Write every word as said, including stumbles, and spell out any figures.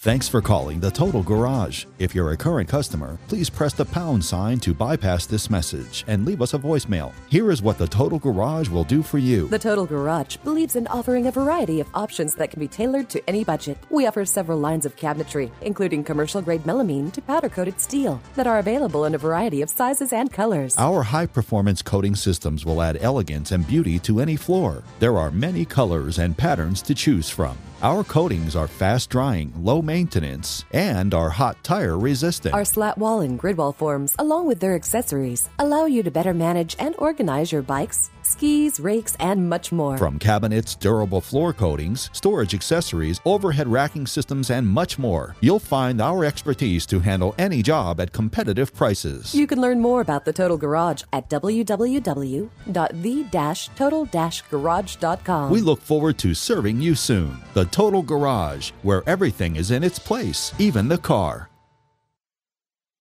Thanks for calling the Total Garage. If you're a current customer, please press the pound sign to bypass this message and leave us a voicemail. Here is what the Total Garage will do for you. The Total Garage believes in offering a variety of options that can be tailored to any budget. We offer several lines of cabinetry, including commercial-grade melamine to powder-coated steel, that are available in a variety of sizes and colors. Our high-performance coating systems will add elegance and beauty to any floor. There are many colors and patterns to choose from. Our coatings are fast-drying, low-maintenance, and are hot tire resistant. Our slat wall and grid wall forms, along with their accessories, allow you to better manage and organize your bikes, skis, rakes, and much more. From cabinets, durable floor coatings, storage accessories, overhead racking systems, and much more, you'll find our expertise to handle any job at competitive prices. You can learn more about the Total Garage at w w w dot the total garage dot com. We look forward to serving you soon. The Total Garage, where everything is in its place, even the car.